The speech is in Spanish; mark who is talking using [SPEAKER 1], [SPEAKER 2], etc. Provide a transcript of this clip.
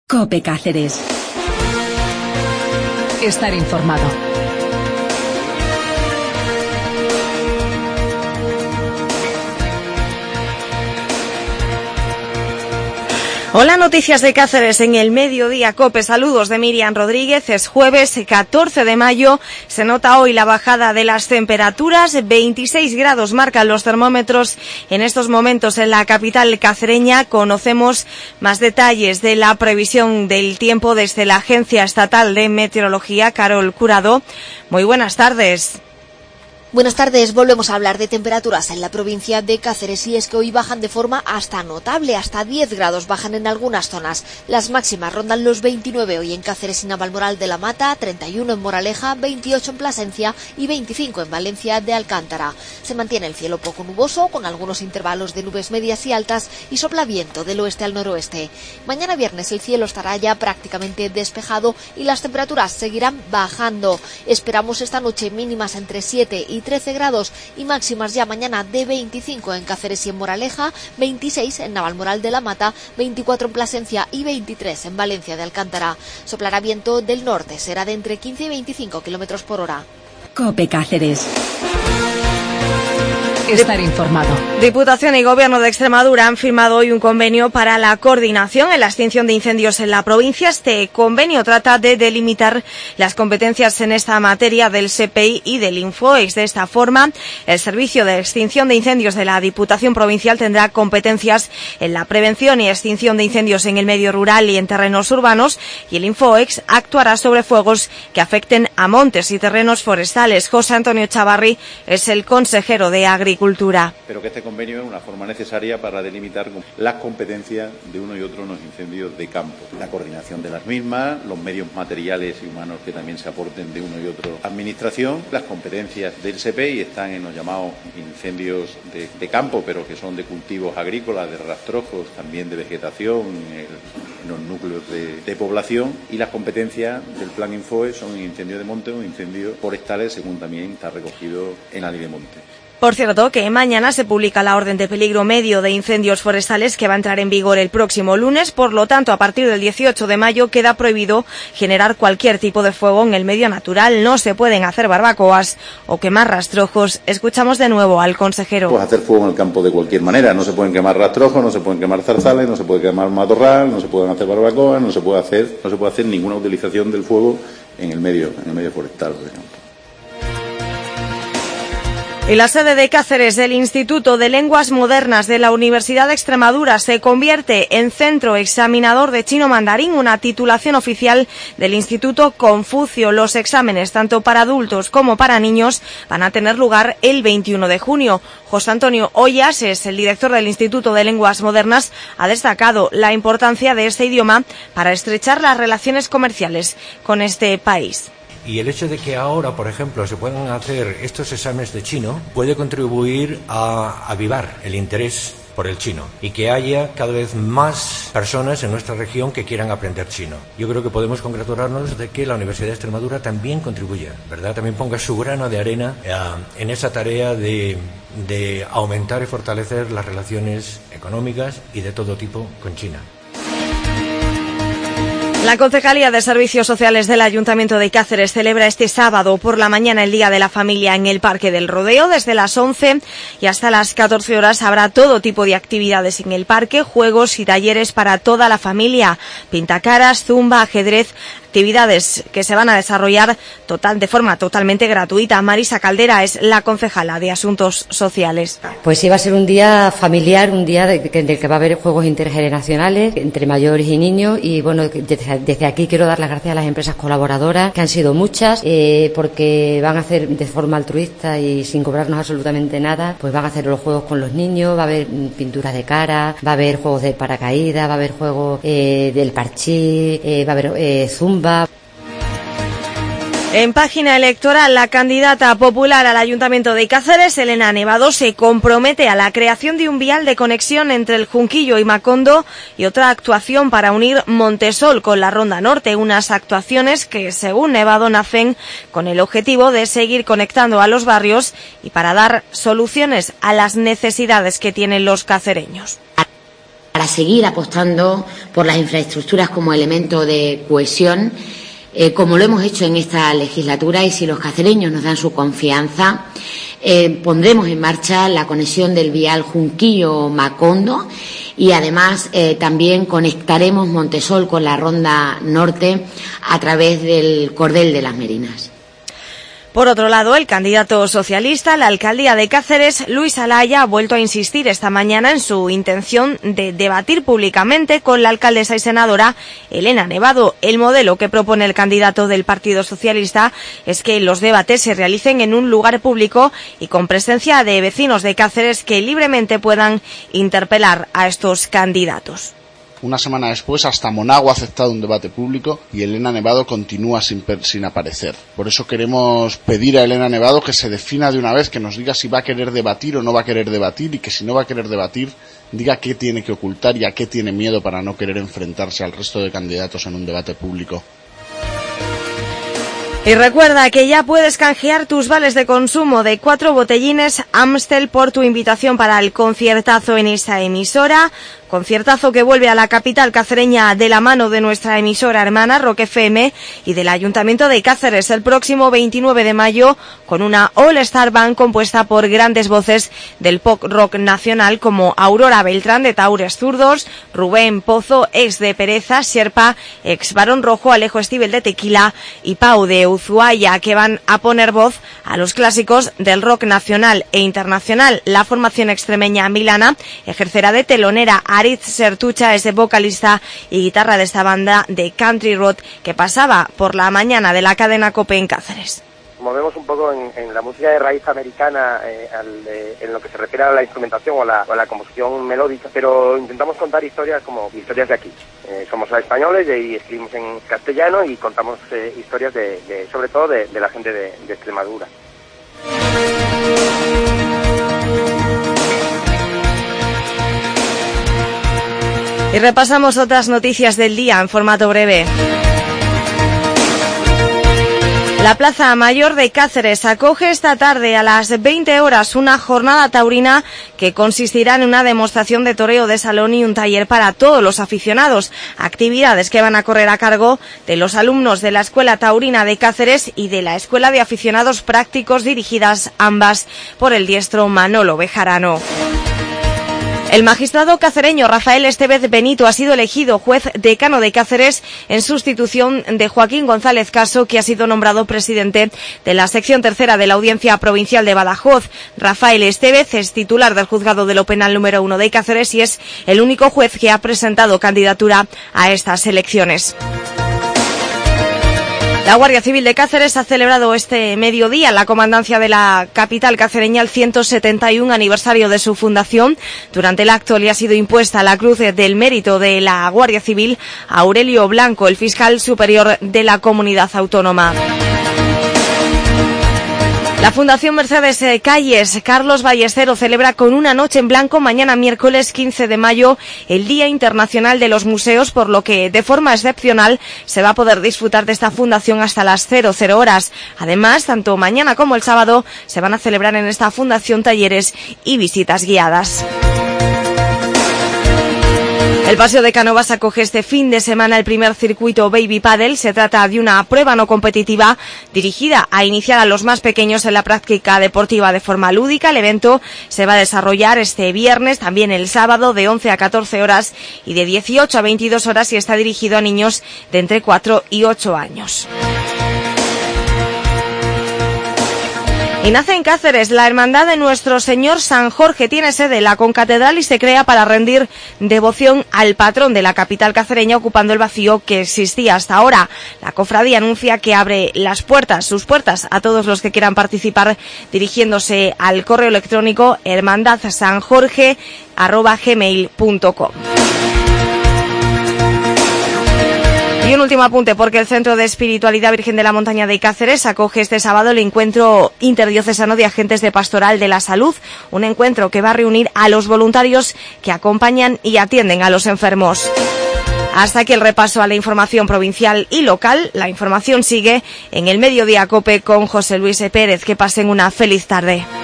[SPEAKER 1] COPE Cáceres.
[SPEAKER 2] Estar informado.
[SPEAKER 3] Hola, noticias de Cáceres en el mediodía COPE. Saludos de Miriam Rodríguez. Es jueves 14 de mayo. Se nota hoy la bajada de las temperaturas. 26 grados marcan los termómetros en estos momentos en la capital cacereña. Conocemos más detalles de la previsión del tiempo desde la Agencia Estatal de Meteorología. Carol Curado, muy buenas tardes.
[SPEAKER 4] Buenas tardes, volvemos a hablar de temperaturas en la provincia de Cáceres y es que hoy bajan de forma hasta notable, hasta 10 grados bajan en algunas zonas. Las máximas rondan los 29 hoy en Cáceres y Navalmoral de la Mata, 31 en Moraleja, 28 en Plasencia y 25 en Valencia de Alcántara. Se mantiene el cielo poco nuboso, con algunos intervalos de nubes medias y altas y sopla viento del oeste al noroeste. Mañana viernes el cielo estará ya prácticamente despejado y las temperaturas seguirán bajando. Esperamos esta noche mínimas entre 7 y 13 grados y máximas ya mañana de 25 en Cáceres y en Moraleja, 26 en Navalmoral de la Mata, 24 en Plasencia y 23 en Valencia de Alcántara. Soplará viento del norte, será de entre 15 y 25 kilómetros por hora.
[SPEAKER 1] COPE Cáceres.
[SPEAKER 2] Estar informado.
[SPEAKER 3] Diputación y Gobierno de Extremadura han firmado hoy un convenio para la coordinación en la extinción de incendios en la provincia. Este convenio trata de delimitar las competencias en esta materia del SEPEI y del Infoex. De esta forma, el Servicio de Extinción de Incendios de la Diputación Provincial tendrá competencias en la prevención y extinción de incendios en el medio rural y en terrenos urbanos, y el Infoex actuará sobre fuegos que afecten a montes y terrenos forestales. José Antonio Chavarri es el consejero de Agricultura.
[SPEAKER 5] Pero que este convenio es una forma necesaria para delimitar las competencias de uno y otro en los incendios de campo. La coordinación de las mismas, los medios materiales y humanos que también se aporten de uno y otro administración. Las competencias del SEPEI están en los llamados incendios de campo, pero que son de cultivos agrícolas, de rastrojos, también de vegetación, en los núcleos de población. Y las competencias del Plan Infoex son incendios de monte o incendios forestales, según también está recogido en la Ley de Monte.
[SPEAKER 3] Por cierto, que mañana se publica la orden de peligro medio de incendios forestales que va a entrar en vigor el próximo lunes. Por lo tanto, a partir del 18 de mayo queda prohibido generar cualquier tipo de fuego en el medio natural. No se pueden hacer barbacoas o quemar rastrojos. Escuchamos de nuevo al consejero.
[SPEAKER 5] Pues hacer fuego en el campo de cualquier manera. No se pueden quemar rastrojos, no se pueden quemar zarzales, no se puede quemar matorral, no se pueden hacer barbacoas, no se puede hacer ninguna utilización del fuego en el medio forestal, por ejemplo.
[SPEAKER 3] Y la sede de Cáceres del Instituto de Lenguas Modernas de la Universidad de Extremadura se convierte en centro examinador de chino mandarín, una titulación oficial del Instituto Confucio. Los exámenes, tanto para adultos como para niños, van a tener lugar el 21 de junio. José Antonio Ollas es el director del Instituto de Lenguas Modernas. Ha destacado la importancia de este idioma para estrechar las relaciones comerciales con este país.
[SPEAKER 6] Y el hecho de que ahora, por ejemplo, se puedan hacer estos exámenes de chino puede contribuir a avivar el interés por el chino y que haya cada vez más personas en nuestra región que quieran aprender chino. Yo creo que podemos congratularnos de que la Universidad de Extremadura también contribuya, ¿verdad? También ponga su grano de arena en esa tarea de aumentar y fortalecer las relaciones económicas y de todo tipo con China.
[SPEAKER 3] La Concejalía de Servicios Sociales del Ayuntamiento de Cáceres celebra este sábado por la mañana el Día de la Familia en el Parque del Rodeo. Desde las 11 y hasta las 14 horas habrá todo tipo de actividades en el parque, juegos y talleres para toda la familia, pintacaras, zumba, ajedrez, actividades que se van a desarrollar de forma totalmente gratuita. Marisa Caldera es la concejala de Asuntos Sociales.
[SPEAKER 7] Pues sí, va a ser un día familiar, un día del que va a haber juegos intergeneracionales entre mayores y niños y bueno, desde aquí quiero dar las gracias a las empresas colaboradoras, que han sido muchas, porque van a hacer de forma altruista y sin cobrarnos absolutamente nada, pues van a hacer los juegos con los niños, va a haber pinturas de cara, va a haber juegos de paracaídas, va a haber juegos del parchís, va a haber zumba.
[SPEAKER 3] En página electoral, la candidata popular al Ayuntamiento de Cáceres, Elena Nevado, se compromete a la creación de un vial de conexión entre el Junquillo y Macondo y otra actuación para unir Montesol con la Ronda Norte, unas actuaciones que, según Nevado, nacen con el objetivo de seguir conectando a los barrios y para dar soluciones a las necesidades que tienen los cacereños.
[SPEAKER 8] para seguir apostando por las infraestructuras como elemento de cohesión, como lo hemos hecho en esta legislatura, y si los cacereños nos dan su confianza, pondremos en marcha la conexión del vial Junquillo-Macondo y además también conectaremos Montesol con la Ronda Norte a través del Cordel de las Merinas.
[SPEAKER 3] Por otro lado, el candidato socialista a la alcaldía de Cáceres, Luis Alaya, ha vuelto a insistir esta mañana en su intención de debatir públicamente con la alcaldesa y senadora Elena Nevado. El modelo que propone el candidato del Partido Socialista es que los debates se realicen en un lugar público y con presencia de vecinos de Cáceres que libremente puedan interpelar a estos candidatos.
[SPEAKER 9] Una semana después, hasta Monago ha aceptado un debate público y Elena Nevado continúa sin aparecer. Por eso queremos pedir a Elena Nevado que se defina de una vez, que nos diga si va a querer debatir o no va a querer debatir, y que si no va a querer debatir, diga qué tiene que ocultar y a qué tiene miedo para no querer enfrentarse al resto de candidatos en un debate público.
[SPEAKER 3] Y recuerda que ya puedes canjear tus vales de consumo de 4 botellines Amstel por tu invitación para el conciertazo en esta emisora. Conciertazo que vuelve a la capital cacereña de la mano de nuestra emisora hermana Rock FM y del Ayuntamiento de Cáceres el próximo 29 de mayo con una All-Star Band compuesta por grandes voces del pop rock nacional como Aurora Beltrán de Taures Zurdos, Rubén Pozo, ex de Pereza, Sherpa, ex Barón Rojo, Alejo Estíbel de Tequila y Pau de Ushuaia, que van a poner voz a los clásicos del rock nacional e internacional. La formación extremeña Milana ejercerá de telonera. Aritz Sertucha es vocalista y guitarra de esta banda de country rock que pasaba por la mañana de la cadena COPE en Cáceres.
[SPEAKER 10] Movemos un poco en la música de raíz americana en lo que se refiere a la instrumentación o a la composición melódica, pero intentamos contar historias como historias de aquí. Somos españoles y escribimos en castellano y contamos historias sobre todo de la gente de Extremadura.
[SPEAKER 3] Y repasamos otras noticias del día en formato breve. La Plaza Mayor de Cáceres acoge esta tarde a las 20 horas una jornada taurina que consistirá en una demostración de toreo de salón y un taller para todos los aficionados. Actividades que van a correr a cargo de los alumnos de la Escuela Taurina de Cáceres y de la Escuela de Aficionados Prácticos, dirigidas ambas por el diestro Manolo Bejarano. El magistrado cacereño Rafael Estevez Benito ha sido elegido juez decano de Cáceres en sustitución de Joaquín González Caso, que ha sido nombrado presidente de la sección tercera de la Audiencia Provincial de Badajoz. Rafael Estevez es titular del Juzgado de lo Penal número 1 de Cáceres y es el único juez que ha presentado candidatura a estas elecciones. La Guardia Civil de Cáceres ha celebrado este mediodía en la comandancia de la capital cacereña el 171 aniversario de su fundación. Durante el acto le ha sido impuesta la Cruz del Mérito de la Guardia Civil a Aurelio Blanco, el fiscal superior de la comunidad autónoma. La Fundación Mercedes Calles Carlos Ballestero celebra con una noche en blanco mañana miércoles 15 de mayo el Día Internacional de los Museos, por lo que de forma excepcional se va a poder disfrutar de esta fundación hasta las 00 horas. Además, tanto mañana como el sábado se van a celebrar en esta fundación talleres y visitas guiadas. El Paseo de Cánovas acoge este fin de semana el primer circuito Baby Paddle. Se trata de una prueba no competitiva dirigida a iniciar a los más pequeños en la práctica deportiva de forma lúdica. El evento se va a desarrollar este viernes, también el sábado, de 11 a 14 horas y de 18 a 22 horas y está dirigido a niños de entre 4 y 8 años. Y nace en Cáceres la Hermandad de Nuestro Señor San Jorge. Tiene sede en la concatedral y se crea para rendir devoción al patrón de la capital cacereña, ocupando el vacío que existía hasta ahora. La cofradía anuncia que abre sus puertas a todos los que quieran participar, dirigiéndose al correo electrónico hermandadsanjorge@gmail.com. Y un último apunte, porque el Centro de Espiritualidad Virgen de la Montaña de Cáceres acoge este sábado el encuentro interdiocesano de agentes de Pastoral de la Salud, un encuentro que va a reunir a los voluntarios que acompañan y atienden a los enfermos. Hasta aquí el repaso a la información provincial y local. La información sigue en el Mediodía COPE con José Luis Pérez. Que pasen una feliz tarde.